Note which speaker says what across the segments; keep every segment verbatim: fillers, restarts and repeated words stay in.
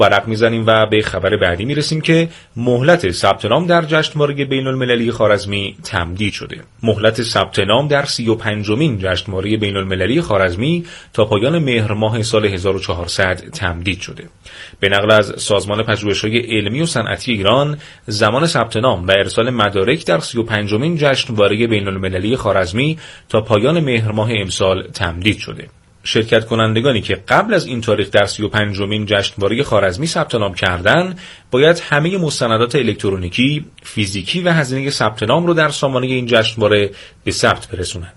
Speaker 1: ورق میزنیم و به خبر بعدی میرسیم که مهلت ثبت نام در جشنواره بین‌المللی خوارزمی تمدید شده. مهلت ثبت نام در سی و پنجمین جشنواره بین‌المللی خوارزمی تا پایان مهر ماه سال هزار و چهارصد تمدید شده. به نقل از سازمان پژوهش‌های علمی و صنعتی ایران، زمان ثبت نام و ارسال مدارک در سی و پنجمین جشنواره بین‌المللی خوارزمی تا پایان مهر ماه امسال تمدید شده. شرکت کنندگانی که قبل از این تاریخ در سی و پنجمین جشنواره خوارزمی ثبت نام کردند، باید همه مستندات الکترونیکی، فیزیکی و هزینه ثبت نام رو در سامانه این جشنواره به ثبت برسونند.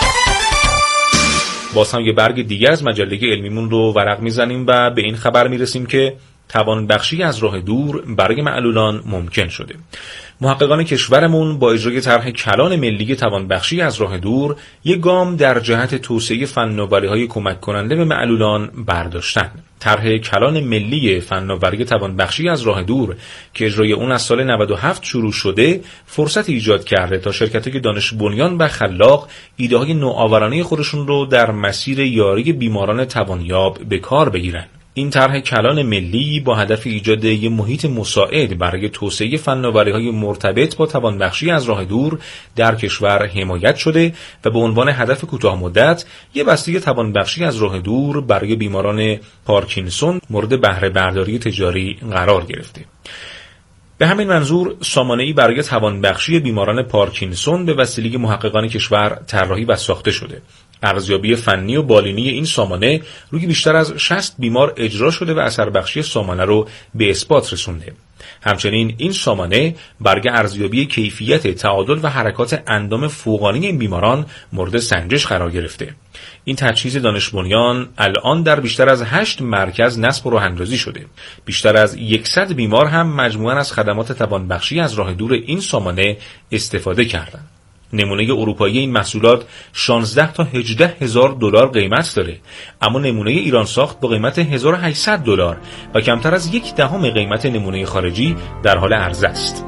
Speaker 1: باز هم یه برگ دیگه از مجله علمیمون رو ورق میزنیم و به این خبر میرسیم که توانبخشی از راه دور برای معلولان ممکن شده. محققان کشورمون با اجرای طرح کلان ملی توانبخشی از راه دور یک گام در جهت توسعه فناوری‌های کمک کننده به معلولان برداشتند. طرح کلان ملی فناوری توانبخشی از راه دور که اجرای اون از سال نود و هفت شروع شده، فرصت ایجاد کرده تا شرکت‌های دانش بنیان و خلاق ایده‌های نوآورانه خودشون رو در مسیر یاری بیماران توانیاب به کار بگیرن. این طرح کلان ملی با هدف ایجاد یک محیط مساعد برای توسعه فناوری‌های مرتبط با توانبخشی از راه دور در کشور حمایت شده و به عنوان هدف کوتاه مدت یک بسته توانبخشی از راه دور برای بیماران پارکینسون مورد بهره برداری تجاری قرار گرفته. به همین منظور سامانه‌ای برای توانبخشی بیماران پارکینسون به وسیله محققان کشور طراحی و ساخته شده. ارزیابی فنی و بالینی این سامانه روی بیشتر از شصت بیمار اجرا شده و اثر بخشی سامانه رو به اثبات رسونده. همچنین این سامانه برای ارزیابی کیفیت تعادل و حرکات اندام فوقانی این بیماران مورد سنجش قرار گرفته. این تجهیز دانش بنیان الان در بیشتر از هشت مرکز نصب و راه‌اندازی شده. بیشتر از صد بیمار هم مجموعاً از خدمات توانبخشی از راه دور این سامانه استفاده کردند. نمونه اروپایی این محصولات شانزده تا هجده هزار دلار قیمت داره، اما نمونه ایران ساخت با قیمت هزار و هشتصد دلار و کمتر از یک دهم قیمت نمونه خارجی در حال عرضه است.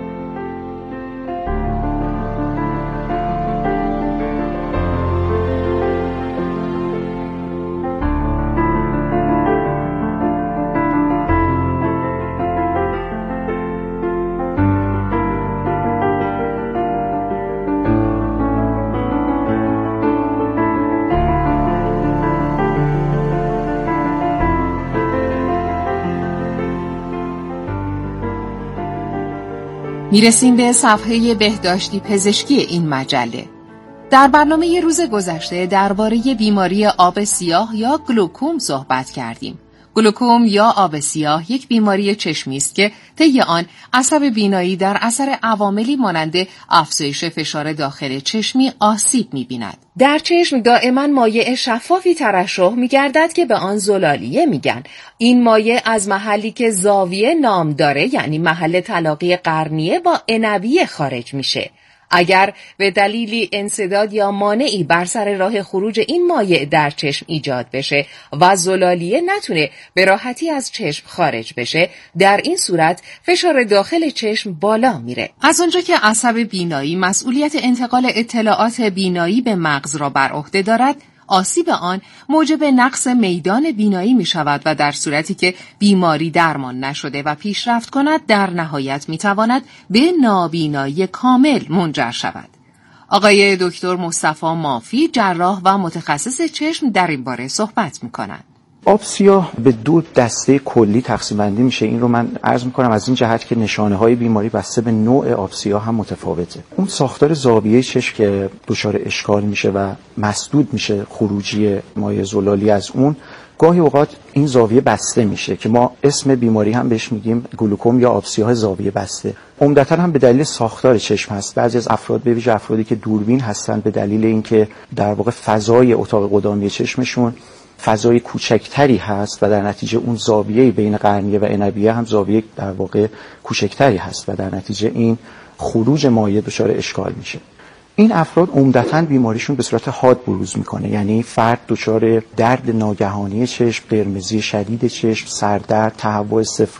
Speaker 2: میرسیم به صفحه بهداشتی پزشکی این مجله. در برنامه روز گذشته درباره بیماری آب سیاه یا گلوکوم صحبت کردیم. گلوکوم یا آب سیاه یک بیماری چشمی است که طی آن عصب بینایی در اثر عواملی مانند افزایش فشار داخل چشمی آسیب می‌بیند. در چشم دائما مایع شفافی ترشح می‌گردد که به آن زلالیه میگن. این مایع از محلی که زاویه نام داره، یعنی محل تلاقی قرنیه با عنبیه، خارج میشه. اگر به دلیلی انسداد یا مانعی بر سر راه خروج این مایع در چشم ایجاد بشه و زلالیه نتونه به راحتی از چشم خارج بشه، در این صورت فشار داخل چشم بالا میره. از اونجا که عصب بینایی مسئولیت انتقال اطلاعات بینایی به مغز را بر عهده دارد، آسیب آن موجب نقص میدان بینایی می شود و در صورتی که بیماری درمان نشده و پیشرفت کند، در نهایت می تواند به نابینایی کامل منجر شود. آقای دکتر مصطفی مافی، جراح و متخصص چشم، در این باره صحبت می کنند.
Speaker 3: آب سیاه به دو دسته کلی تقسیم بندی میشه. این رو من عرض میکنم از این جهت که نشانه های بیماری بسته به نوع آب سیاه هم متفاوته. اون ساختار زاویه چشم که دچار اشکال میشه و مسدود میشه خروجی مایع زلالی از اون، گاهی اوقات این زاویه بسته میشه که ما اسم بیماری هم بهش میگیم گلوکوم یا آب سیاه زاویه بسته. عمدتاً هم به دلیل ساختار چشم هست. بعضی از افراد، به ویژه افرادی که دوربین هستن، به دلیل اینکه در واقع فضای اتاق قدامی چشمشون فضای کوچکتری هست و در نتیجه اون زاویه بین قرنیه و عنبیه هم زاویه در واقع کوچکتری هست و در نتیجه این خروج مایع دچار اشکال میشه. این افراد عمدتاً بیماریشون به صورت حاد بروز میکنه، یعنی فرد دچار درد ناگهانی چشم، قرمزی شدید چشم، سردرد، تهوع استفراغ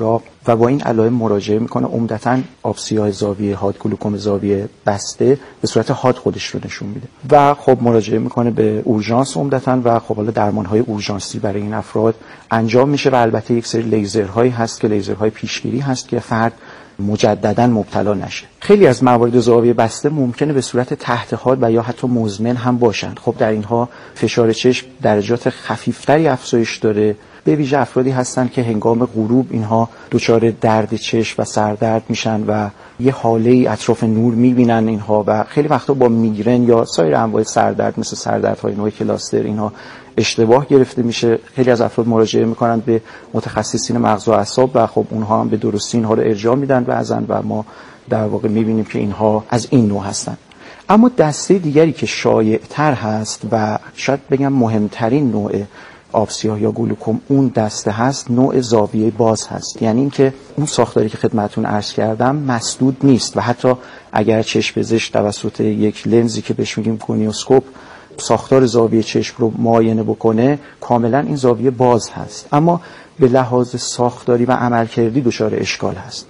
Speaker 3: و با این علائم مراجعه میکنه. عمدتاً آب سیاه زاویه حاد، گلوکوم زاویه بسته به صورت حاد خودش رو نشون میده و خب مراجعه میکنه به اورژانس عمدتاً و خب حالا درمانهای اورژانسی برای این افراد انجام میشه و البته یک سری لیزرهایی هست که لیزرهای پیشگیری هست که فرد مجددا مبتلا نشه. خیلی از موارد زاویه بسته ممکنه به صورت تحت حاد و یا حتی مزمن هم باشند. خب در اینها فشار چشم درجات خفیفتری افزایش داره. به ویژه افرادی هستن که هنگام غروب اینها دچار درد چشم و سردرد میشن و یه حاله اطراف نور میبینن اینها و خیلی وقتا با میگرن یا سایر انواع سردرد مثل سردردهای نوع کلاستر اینها اشتباه گرفته میشه. خیلی از افراد مراجعه میکنن به متخصصین مغز و اعصاب و خب اونها هم به درستی اینها رو ارجاع میدن بعضن و ما در واقع میبینیم که اینها از این نوع هستن. اما دسته دیگری که شایع‌تر هست و شاید بگم مهمترین نوع آب سیاه یا گلوکوم اون دسته هست، نوع زاویه باز هست. یعنی اینکه اون ساختاری که خدمتتون عرض کردم مسدود نیست و حتی اگر چشم پزشک توسط یک لنزی که بهش میگیم کونیوسکوپ ساختار زاویه چشم رو معاینه بکنه کاملا این زاویه باز هست، اما به لحاظ ساختاری و عملکردی دچار اشکال هست.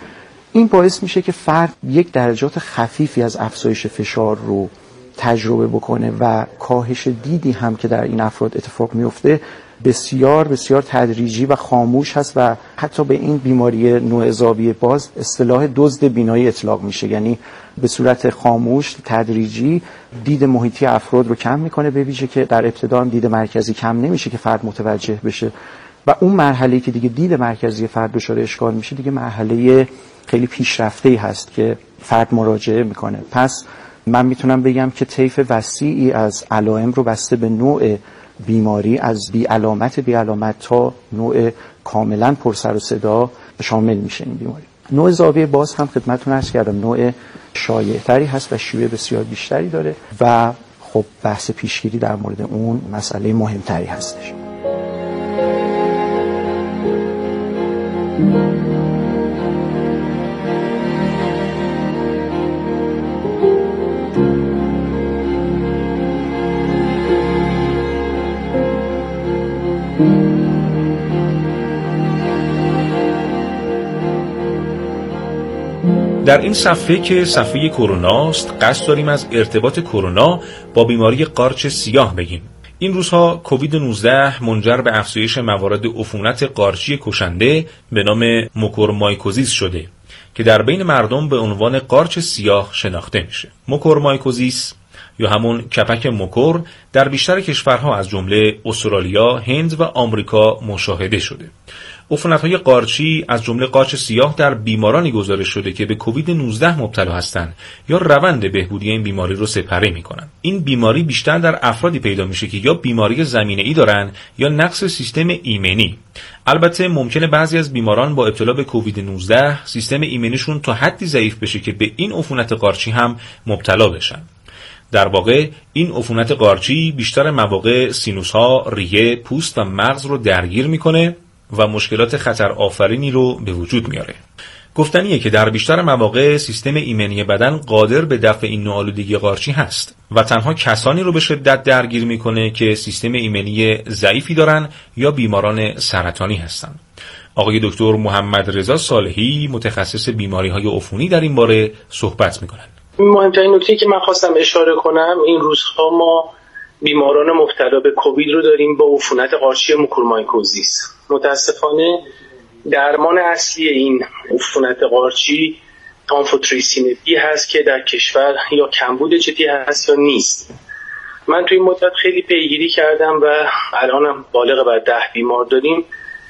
Speaker 3: این باعث میشه که فرد یک درجات خفیفی از افزایش فشار رو تجربه بکنه و کاهش دیدی هم که در این افراد اتفاق میفته بسیار بسیار تدریجی و خاموش هست و حتی به این بیماری نوع زاویه باز اصطلاح دزد بینایی اطلاق میشه. یعنی به صورت خاموش تدریجی دید محیطی افراد رو کم میکنه، به ویژه که در ابتدا دید مرکزی کم نمیشه که فرد متوجه بشه و اون مرحله‌ای که دیگه دید مرکزی فرد دچار اشکال میشه دیگه مرحله خیلی پیشرفته‌ای هست که فرد مراجعه میکنه. پس من میتونم بگم که طیف وسیعی از علائم رو بسته به نوع بیماری از بی علامت بی علامت تا نوع کاملا پر سر و صدا شامل میشه این بیماری. نوع زاویه باز هم خدمتتون عرض کردم نوع شایع‌تری هست و شیوع بسیار بیشتری داره و خب بحث پیشگیری در مورد اون مسئله مهمتری هستش.
Speaker 1: در این صفحه که صفحه کرونا است قصد داریم از ارتباط کرونا با بیماری قارچ سیاه بگیم. این روزها کووید نوزده منجر به افزایش موارد عفونت قارچی کشنده به نام موکورمایکوزیس شده که در بین مردم به عنوان قارچ سیاه شناخته میشه. موکورمایکوزیس یا همون کپک موکور در بیشتر کشورها از جمله استرالیا، هند و آمریکا مشاهده شده. عفونت‌های قارچی از جمله قارچ سیاه در بیمارانی گزارش شده که به کووید نوزده مبتلا هستند یا روند بهبودی این بیماری رو سپری می‌کنند. این بیماری بیشتر در افرادی پیدا میشه که یا بیماری زمینه‌ای دارن یا نقص سیستم ایمنی. البته ممکنه بعضی از بیماران با ابتلا به کووید نوزده سیستم ایمنیشون تا حدی ضعیف بشه که به این عفونت قارچی هم مبتلا بشن. در واقع این عفونت قارچی بیشتر مواقع سینوس‌ها، ریه، پوست و مغز رو درگیر میکنه و مشکلات خطر آفرینی رو به وجود میاره. گفتنیه که در بیشتر مواقع سیستم ایمنی بدن قادر به دفع این نوع آلودگی قارچی هست و تنها کسانی رو به شدت درگیر میکنه که سیستم ایمنی ضعیفی دارن یا بیماران سرطانی هستن. آقای دکتر محمد رضا صالحی متخصص بیماری‌های عفونی در این باره صحبت میکنن.
Speaker 4: مهمترین نکته که من خواستم اشاره کنم این روزها ما بیماران مبتلا به کووید رو داریم با عفونت قارچی موکورمایکوزیس. متاسفانه درمان اصلی این عفونت قارچی آمفوتریسین بی هست که در کشور یا کمبود جدی هست یا نیست. من توی این مدت خیلی پیگیری کردم و الانم بالغ بر ده بیمار داریم،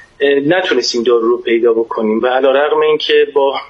Speaker 4: نتونستیم دارو رو پیدا بکنیم و علیرغم اینکه با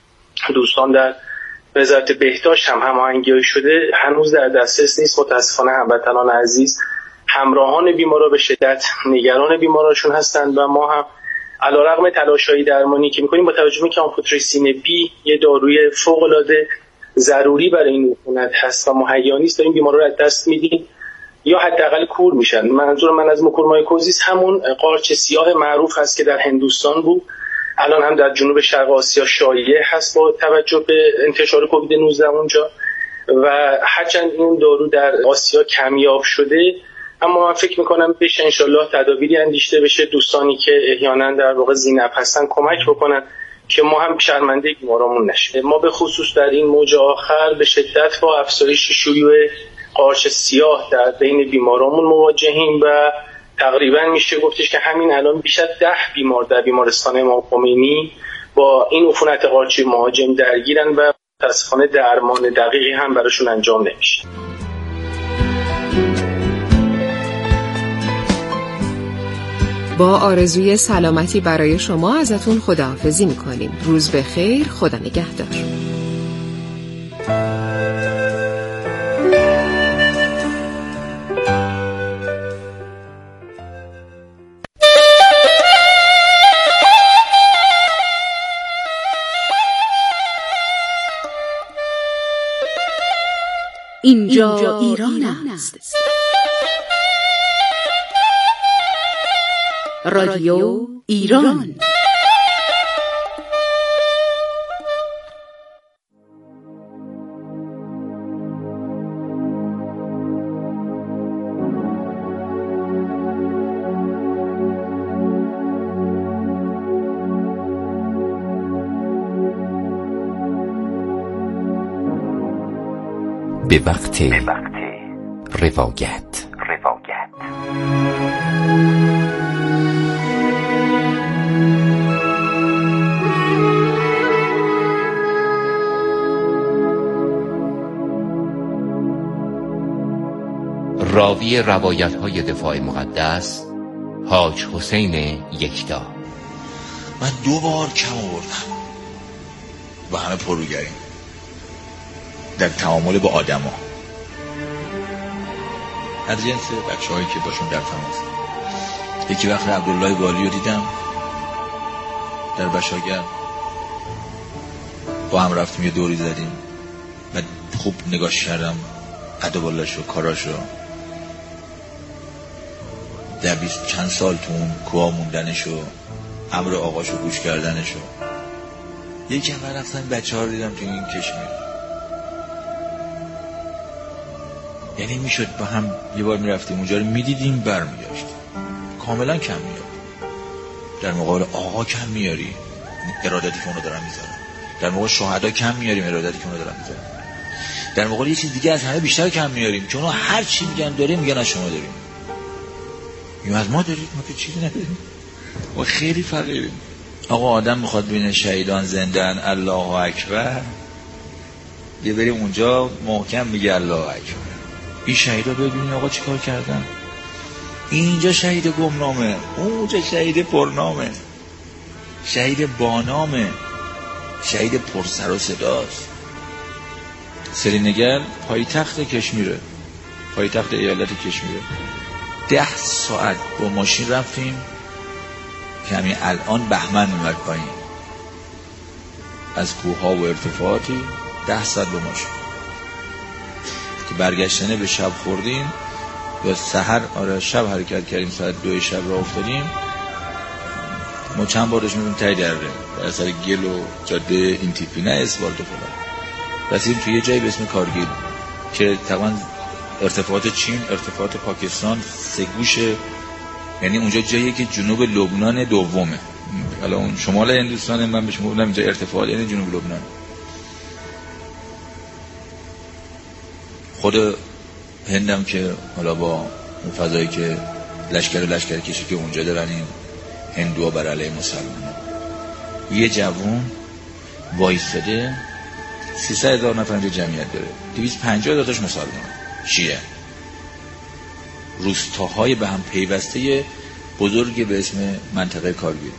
Speaker 4: دوستان در وزارت بهداشت هم هماهنگی شده هنوز در دسترس نیست. متاسفانه هموطنان عزیز همراهان بیمارا به شدت نگران بیماراشون هستند و ما هم علیرغم تلاش‌های درمانی که می‌کنیم با توجه به اینکه آمفوتریسین بی یه داروی فوق‌العاده ضروری برای این عفونت هست و مهیا نیست، داریم بیمارا رو از دست میدیم یا حداقل کور میشن. منظور من از موکورمایکوزیس همون قارچ سیاه معروف هست که در هندوستان بود، الان هم در جنوب شرق آسیا شایع هست با توجه به انتشار کووید نوزده اونجا و هرچند این دارو در آسیا کمیاب شده اما من فکر میکنم بشه انشالله تدابیری اندیشته بشه، دوستانی که احیانا در واقع ذی‌نب هستن کمک بکنن که ما هم شرمنده بیمارامون نشیم. ما به خصوص در این موج آخر به شدت با افزایش شیوع قارچ سیاه در بین بیمارامون مواجهیم و تقریبا میشه گفتش که همین الان بیش از ده بیمار در بیمارستان امام خمینی با این عفونت قارچی مهاجم درگیرن و متاسفانه درمان دقیقی هم براشون انجام نمیشه.
Speaker 2: با آرزوی سلامتی برای شما ازتون خداحافظی میکنیم. روز بخیر، خدا نگهدار.
Speaker 5: اینجا ایران است. رادیو ایران.
Speaker 6: به وقت روایت. روایت راوی روایت های دفاع مقدس حاج حسین یکتا.
Speaker 7: من دو بار کم آوردم و همه پروگریم در تعامل با آدم ها هر جنس بچه هایی که باشون در تماس. یکی وقت عبدالله والی رو دیدم در بشاگر، با هم رفتیم یه دوری زدیم و خوب نگاش کردم ادبالله و کاراشو، در بیست چند سال تو اون کوها موندنشو، امر آقاشو گوش کردنشو. یکی هم رفتم بچه ها رو دیدم تو این کشمیر، یعنی میشد با هم یه بار میرفتیم اونجا رو میدیدیم برمیگشتیم. کاملا کم میاد. در مقابل آقا کم میاری ارادتی که اونو دارن میذارن، در مقابل شهدا کم میاریم ارادتی که اونو دارن میذارن، در مقابل یه چیز دیگه از همه بیشتر کم میاریم که اونا هر چی میگن داریم میگن از شما داریم، میگن از ما دارید، ما که چیزی نداریم، ما خیلی فقیریم. آقا آدم میخواد ببینه شهیدان زندن، الله اکبر، یه بریم اونجا محکم میگه الله اکبر. این شهیدا ببینین آقا چی کار کردن، اینجا شهید گمنامه، اونجا شهید پرنامه، شهید بانامه، شهید پرسر و صداست. سرینگر پایتخت کشمیره، پایتخت ایالت کشمیره. ده ساعت با ماشین رفتیم که همین الان بهمن اومد پایین از کوها و ارتفاعاتی، ده ساعت با ماشین که برگشتنه به شب خوردیم یا سحر، آره شب حرکت کردیم، ساعت دو شب را افتادیم. ما چند بارش میدونیم تایی دره در اثر گل و جاده این تیپی، نه اسفالت و فلان. رسیدیم توی یه جایی به اسم کارگیل که تقریبا ارتفاعات چین، ارتفاعات پاکستان سه گوشه، یعنی اونجا جایی که جنوب لبنان دومه. حالا اون شمال هندوستان، من بهش میگم اینجا ارتفاعات یعنی جنوب لبنان. خود هندم که حالا با اون فضایی که لشکر و لشکر کشی که اونجا دارن این هندوها بر علیه مسلمان، یه جوون وایستاده، سیصد هزار نفر اینجا جمعیت داره، دویست و پنجاه هزار تاش مسلمان شیعه، روستاهای به هم پیوسته بزرگی به اسم منطقه کارگیل.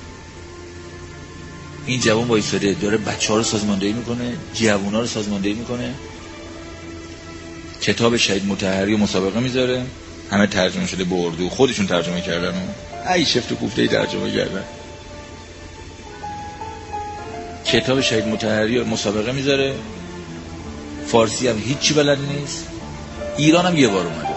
Speaker 7: این جوان وایستاده داره بچه ها رو سازماندهی میکنه، جوان ها رو سازماندهی میکنه، کتاب شهید مطهری و مسابقه میذاره، همه ترجمه شده به اردو، خودشون ترجمه کردن و ای شفت و کوفته‌ای ترجمه کردن. کتاب شهید مطهری و مسابقه میذاره، فارسی هم هیچی بلد نیست. ایران هم یه بار اومده،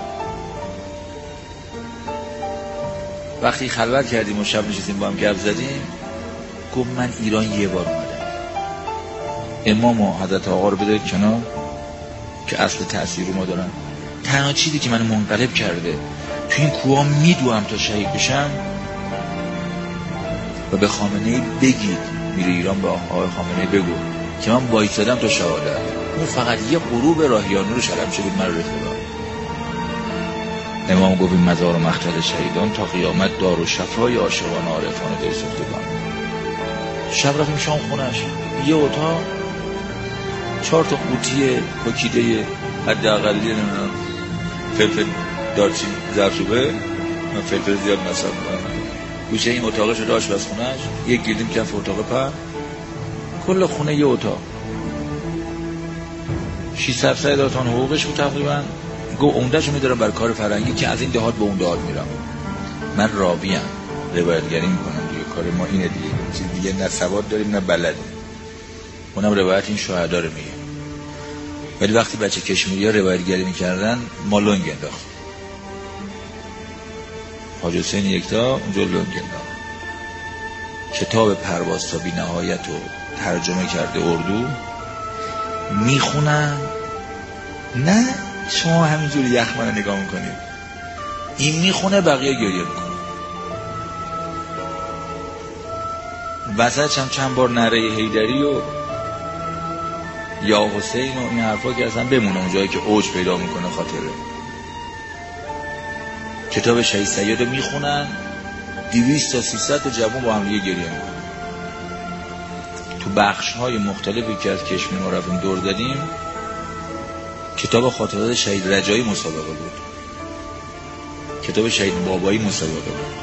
Speaker 7: وقتی خلوت کردیم و شب نشستیم با هم گپ زدیم، گفت من ایران یه بار اومدم. امام و حضرت آقا رو بذارید کنار که اصل تأثیر رو ما دارن. تنها چیزی که من منقلب کرده تو این کوها میدوام تا شهید بشم و به خامنه‌ای بگید، میره ایران به آقای خامنه‌ای بگو که من وایسادم تا شهادت. اون فقط یه غروب راهیانو رو شلم شد من رو رفت. امام گفت این مزار و مقتل شهیدان تا قیامت دار و شفای عاشقان عارفان دل سوختگان. شب رفتیم شام خونش، یه اتاق، چهار تا قوطی با کیده حداقلی نمیدونم فلفل دارچین زردچوبه، من فلفل زیاد مصرف می‌کنم. گوشه این اتاق شده آشپزخونه‌اش، یک گیردیم کف اتاق پر، کل خونه یه اتاق. شصت هفتصد هزار تومان حقوقش بود تقریبا. گو عمده‌شو می‌دارم برای کار فرنگی که از این دهات به اون دهات میرم. من راویم، روایتگری می‌کنم دیگه، کار ما اینه دیگه. چیز دیگه نه سواد داریم نه بلدیم. اونم روایت این شهدا رو میگه. ولی وقتی بچه کشمیری‌ها روایتگری می‌کردن ما لنگ انداخت. حاج حسین یکتا اونجا لنگ انداخت. کتاب پرواز تا بی نهایت رو ترجمه کرده اردو، میخونن. نه شما همینجوری یخمن رو نگاه میکنید، این میخونه بقیه گریه میکنه. وسطش هم چند بار نره حیدری و یا حسین و این حرفا که اصلا بمونه اونجایی که اوج پیدا میکنه خاطره. کتاب شهید سید رو میخونن، دویست تا سیصد تا جوان با هم دیگه گریه میکنن. تو بخش های مختلفی که از کشمیر ما رفتیم دور زدیم، کتاب خاطرات شهید رجایی مسابقه بود، کتاب شهید بابایی مسابقه بود،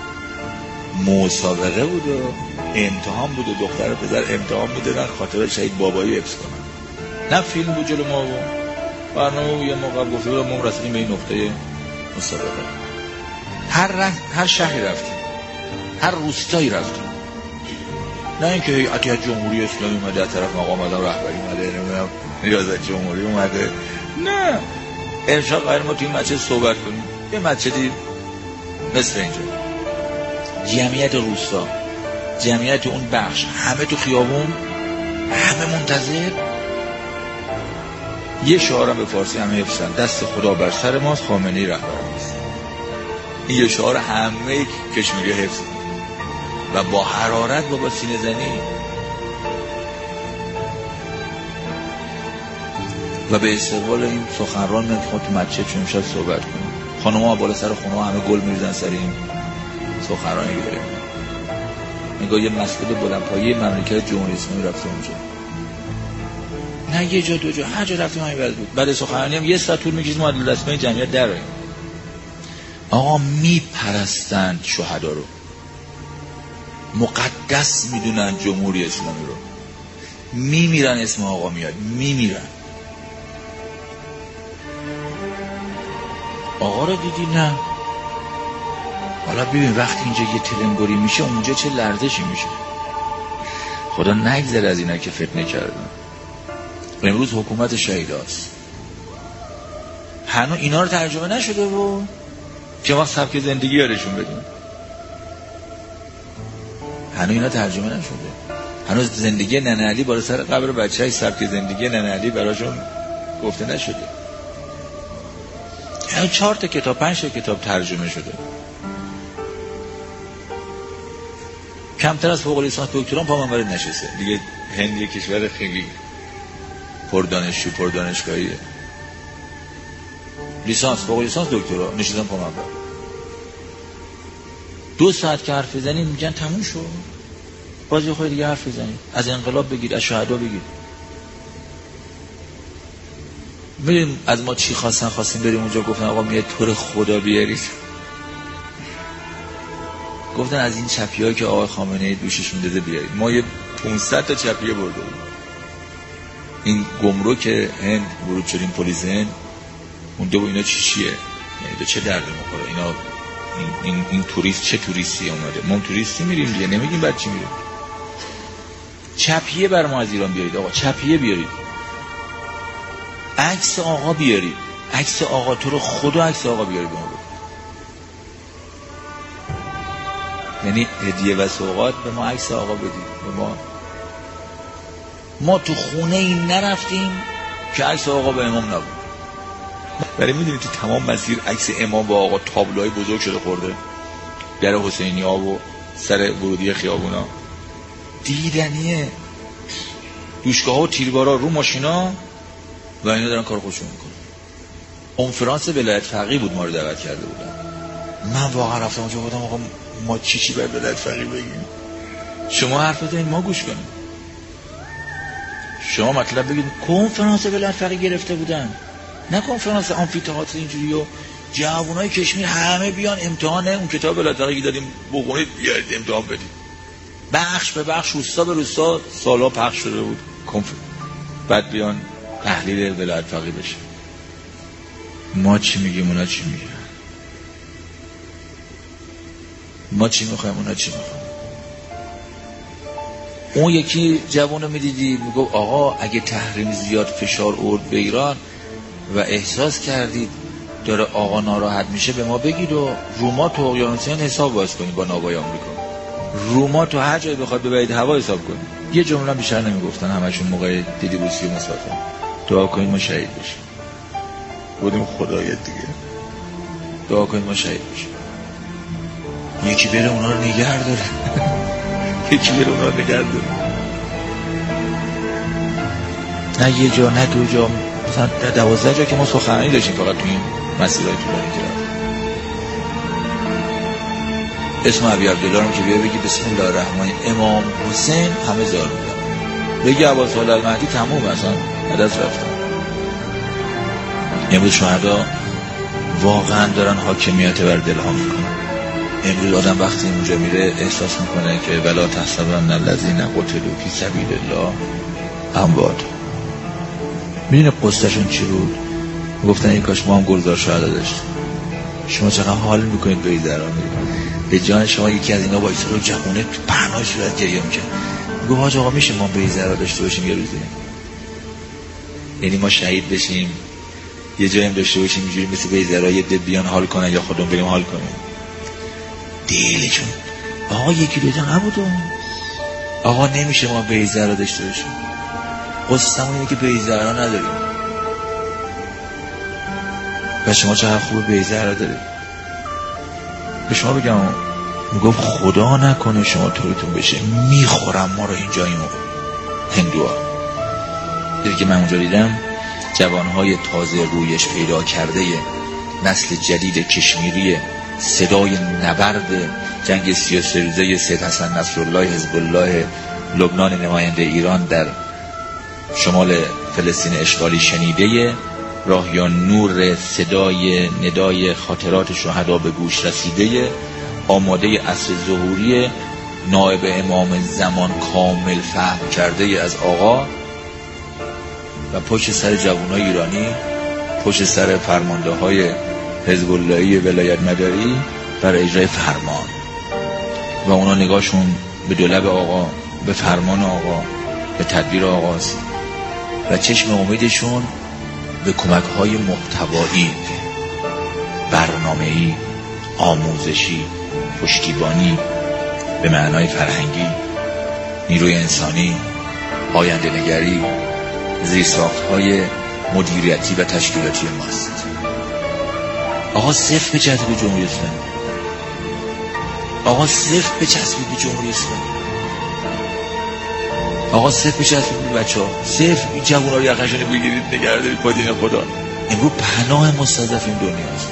Speaker 7: مسابقه بود و امتحان بود و دختر و پدر امتحان میدادن خاطرات شهید بابایی حفظ کنن. نه فیلم بود جلو ما بود، برنامه یه موقع گفته بود ما رسیدیم به این نقطه مسابقه. هر رنگ، هر شهری رفتیم، هر روستایی رفتیم. نه اینکه هیئتی از جمهوری اسلامی اومده از طرف مقام معظم رهبری اومده، نمیدونم ریاست جمهوری اومده. نه، امشب قرار ما تو این مسجد صحبت کنیم، یه مسجدی مثل اینجا، جمعیت روستا، جمعیت اون بخش، همه تو خیابون، همه منتظر. یه شعارم به فارسی همه حفظن، دست خدا بر سر ماست، خامنه‌ای رهبر ماست. این یه شعار همه کشمیری حفظ و با حرارت و با سینه زنی و به استقبال این سخنران میاد که تو مسجد چون امشب صحبت کنیم. خانم‌ها بالا سر خونه‌ها همه گل میریزن سر این سخنرانی گره. نگاه یه مسئول بلندپایه مملکت جمهوری اسلامی رفته اونجا. نه یه جا دو جا، هر جا رفتیم همین وضع بود. بعد سخنرانی هم یه ساعت طول می‌کشید ما از دستگاه جمعیت در رفتیم. آقا میپرستند شهدا رو، مقدس میدونن جمهوری اسلامی رو، میمیرن اسم آقا میاد، میمیرن. آقا رو دیدی؟ نه. حالا ببین وقتی اینجا یه تلنگری میشه اونجا چه لرزشی میشه. خدا نگذره از اینا که فتنه کردن. امروز حکومت شهیداست، هنوز اینا رو ترجمه نشده و که ما سبک زندگی یادشون بدیم. هنوز اینا ترجمه نشده. هنوز زندگی ننه علی بالا سر قبر بچه‌ای سبک زندگی ننه علی براشون گفته نشده. یعنی چهار تا کتاب، پنج تا کتاب ترجمه شده. کمتر از فوق لیسانس دکتران پا منور نشسته. دیگه هند یک کشور خیلی پردانشجو پردانشگاهیه. لیسانس، فوق لیسانس، دکترا نشستن پا منور. دو ساعت که حرف بزنید میگن تموم شد. باز یه خود دیگه حرف بزنید. از انقلاب بگید، از شهدا بگید. ببین از ما چی خواستن؟ خواستیم بریم اونجا، گفتن آقا میاد طور خدا بیارید. گفتن از این چپیایی که آقای خامنه‌ای دوششون داده بیارید. ما یه پانصد تا چپیه برده. این گمرک هند ورود شدیم، پلیس هند اون دو اینا چی چیه؟ یعنی به چه درد میخوره اینا؟ این, این, این توریست چه توریستی اومده؟ ما توریستی میریم دیگه، نمیگیم بعد چی میریم. چپیه بر ما از ایران بیارید آقا، چپیه بیارید، عکس آقا بیارید، عکس آقا، تو رو خدا عکس آقا بیارید به ما بود. یعنی هدیه و سوغات به ما عکس آقا بدید به ما. ما تو خونه این نرفتیم که عکس آقا به امام نبود. برای میدونید تو تمام مسیر عکس امام با آقا تابلوهای بزرگ شده خورده، در حسینی ها و سر ورودی خیابونا دیدنیه، دوشگاه ها و تیربارا رو ماشینا و اینا دارن کار خودشون میکنن. کنفرانس ولایت فقیه بود، ما رو دعوت کرده بودن. من واقعا رفتم اونجا گفتم آقا ما چی چی باید ولایت فقیه بگیم؟ شما حرف بزنید ما گوش کنیم. شما مطلب بگید. کنفرانس ولایت فقیه گرفته بودن، نه کنفرانس آمفی‌تئاتر اینجوری و جوانای کشمیر همه بیان امتحان اون کتاب ولایت فقیه دادیم بخونید بیارید امتحان بدید. بخش به بخش، روستا به روستا سالا پخش شده بود کنف... بعد بیان تحلیل ولایت فقیه بشه. ما چی میگیم اونا چی میگن؟ ما چی میخوایم اونا چی میخوایم؟ اون یکی جوانو میدیدی میگو آقا اگه تحریم زیاد فشار آورد به ایران و احساس کردید داره آقا ناراحت میشه به ما بگید و روما تو اقیانوسین حساب باز کنید با ناوای آمریکا. روما تو هر جایی بخواد ببرید هوا حساب کنید. یه جمله بیشتر نمیگفتن، همشون موقع دیدی بوسی مثبت دعا کنید ما شهید بشیم. بودیم خدایت دیگه دعا کنید ما شهید بشیم. یکی بره اونا رو نگه داره یکی بره اونا رو نگه داره. نه یه جا نه دو جا، مثلا در دوازده جا که ما سخنرانی داشتیم فقط تو این مسیرهای طولانی که رفتیم. اسم ابی عبدالله رو که بیا بگی بسم الله الرحمن امام حسین همه زار میدن، بگی عباس المهدی تموم اصلا عدد رفتن. امروز شهدا واقعا دارن حاکمیت بر دلها میکنن. امروز آدم وقتی اونجا میره احساس میکنه که ولا تحسبن الذین قتلوا فی سبیل الله اموات. میدونه قصهشون چی بود؟ گفتن این کاش ما هم گلزار شهدا داشتیم. شما چقدر حال میکنید به این دران به جان شما یکی از اینا وایساد و جوونه تو پهناش رو از گریه میکنه. میگه حاج آقا میشه ما بیزرا داشته باشیم یه روزی؟ یعنی ما شهید بشیم یه جاییم داشته باشیم اینجوری مثل بیزرا یه ده بیان حال کنن یا خودمون بریم حال کنیم؟ دیلشون آقا یکی دو تا نبود. آقا نمیشه ما بیزرا داشته باشیم. قصه‌مون اینه که بیزرا نداریم و شما چقدر خوب بیزرا دارید. به شما بگم میگفت خدا نکنه شما طورتون بشه میخورم ما رو اینجا این هندوها. دیدی که من اونجا دیدم جوانهای تازه رویش پیدا کرده نسل جدید کشمیری صدای نبرد جنگ سی و سه روزه سید حسن نصرالله حزب الله لبنان نماینده ایران در شمال فلسطین اشغالی شنیده راهیان نور صدای ندای خاطرات شهدا به گوش رسیده آماده عصر ظهوری نائب امام زمان کامل فهم کرده از آقا و پشت سر جوانای ایرانی پشت سر فرمانده های حزب اللهی ولایت مداری برای اجرای فرمان و اونا نگاهشون به دولب آقا، به فرمان آقا، به تدبیر آقاست و چشم امیدشون به کمک های محتوایی، برنامه‌ای، آموزشی، پشتیبانی به معنای فرهنگی، نیروی انسانی، آینده نگری، زیرساخت‌های مدیریتی و تشکیلاتی ماست. آقا صفر بچسبید به جمهوری اسلامی. آقا صفر بچسبید به جمهوری اسلامی. آقا صفر بچسبید به بچه ها. صفر این جوان ها یقشانی بگیرید نگردارید با دین خدا. امروز پناه مستضعفین دنیاست.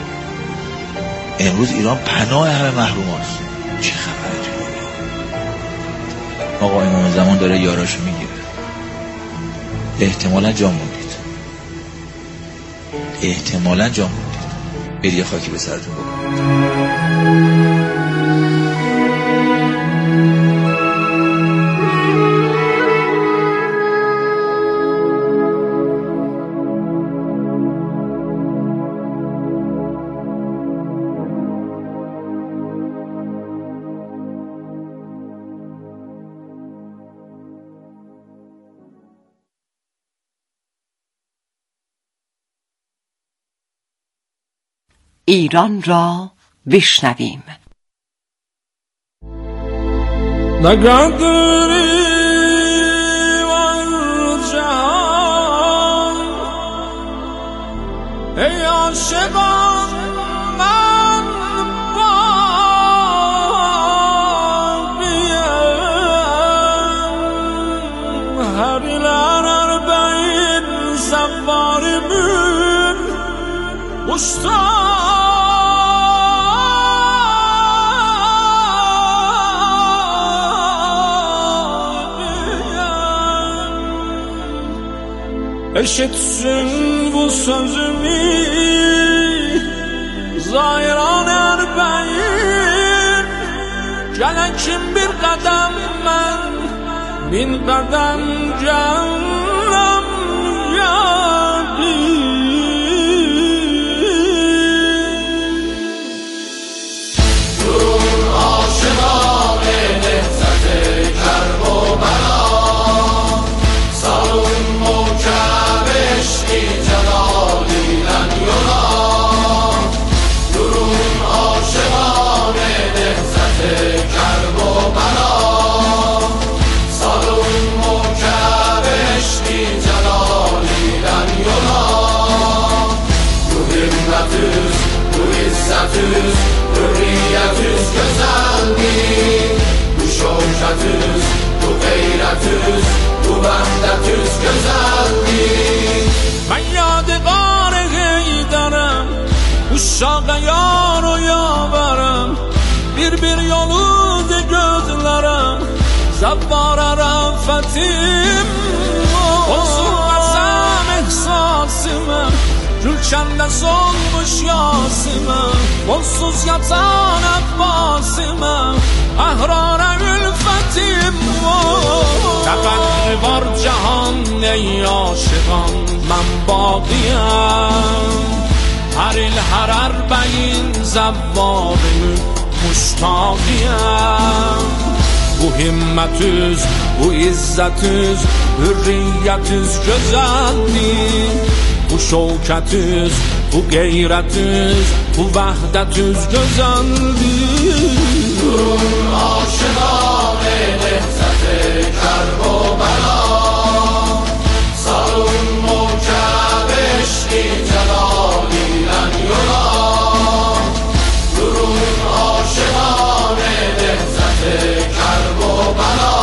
Speaker 7: امروز ایران پناه همه محروم هست. چه خبره تو دنیا؟ آقا امام زمان داره یاراشو میگیره. احتمالا جا موندید. احتمالا جا موندید. برید یه خاکی به سرتون بکنید.
Speaker 2: ایران را بشنویم.
Speaker 8: ای عاشقان من باقیم هر iler arba'in zavvarimin eşitsin bu sözümü zayran erbeyin gelen kim bir kadem ben bin kadem canım yani
Speaker 9: durun aşıklar nehzet kerb o bela salun celalilen yola durun aşıkane nehzet kerb o bela salun mukebeşki celalilen yola bu himmetüz, bu izzetüz, hürriyetüz güzeldir bu şevketüz, bu gayretüz, bu vehdetüz güzeldir
Speaker 8: من یادگار هیدرم uşaq yar o yavarım bir bir yolud gözlerim zavvara rafetim olsun versem ihsasımı gülşende solmuş yasımı onsuz yatan abbasımı ahrara ülfetim تقدر var جهان ای عاشقان من باقیم هر il هر arba'in zavvarimin muştaqiyem bu himmetüz, bu izzetüz, hürriyetüz güzeldir bu şevketüz, bu gayretüz, bu vehdetüz güzeldir
Speaker 9: durun aşıkane nehzet kerb o bela salun mukebeşki celalilen yola durun aşıkane nehzet kerb o bela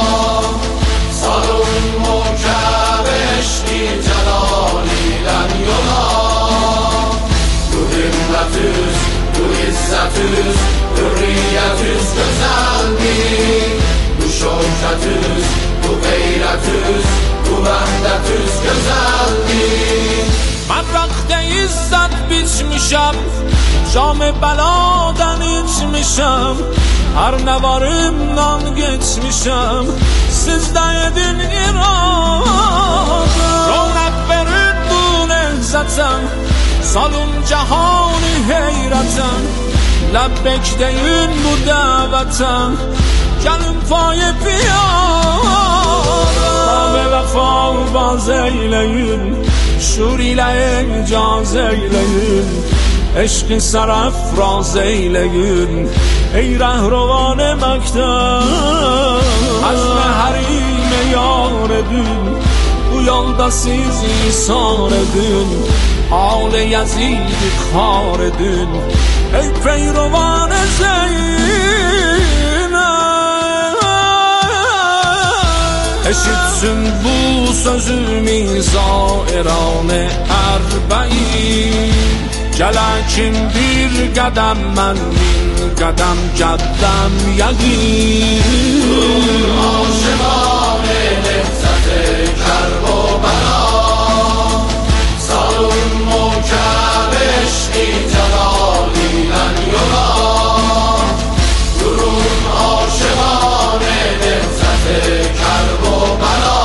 Speaker 9: salun mukebeşki celalilen yola bu himmetüz, bu izzetüz, hürriyetüz güzeldir bu şevketüz, bu gayretüz, bu vehdetüz güzeldir
Speaker 8: من رخت عزت biçmişəm cam beladan içmişəm her nevarımdan geçmişəm sizde edin iradə ronak verin bu nehzetem salun cehani heyretem lebbek deyin bu davetem gelin pay piyade ve vefa baz eyleyin şur ile icaz eyleyin eşki serafraz eyleyin ey rehrovan mektep hazm harim yar edin bu yolda siz isar edin آل یزید خار دین ای پیروان زینب eşitsin bu sözümü zairan erba'in gelen kim bir qədəm mən min qədəm gəddəm yəqin
Speaker 9: aşıkane nehzet kerb o bela salun mukebeşki celalilen yola durun aşıkane nehzet kerb o bela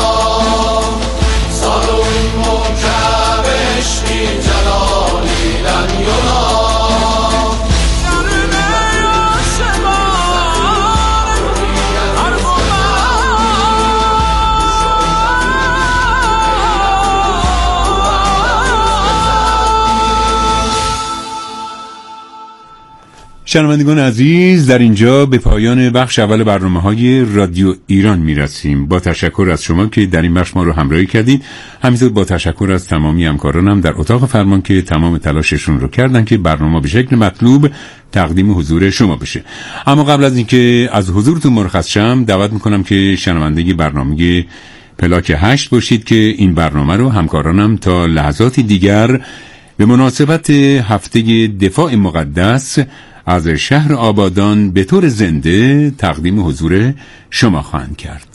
Speaker 9: salun mukebeşki celalilen yola
Speaker 8: Yarın ey aşıklar
Speaker 10: شنوندگان عزیز، در اینجا به پایان بخش اول برنامه‌های رادیو ایران میرسیم. با تشکر از شما که در این بخش ما رو همراهی کردید. همینطور با تشکر از تمامی همکارانم در اتاق فرمان که تمام تلاششون رو کردن که برنامه به شکل مطلوب تقدیم حضور شما بشه. اما قبل از اینکه از حضورتون مرخص شم، دعوت میکنم که شنونده برنامه پلاک هشت باشید که این برنامه رو همکارانم تا لحظاتی دیگر به مناسبت هفته دفاع مقدس از شهر آبادان به طور زنده تقدیم حضور شما خواهند کرد.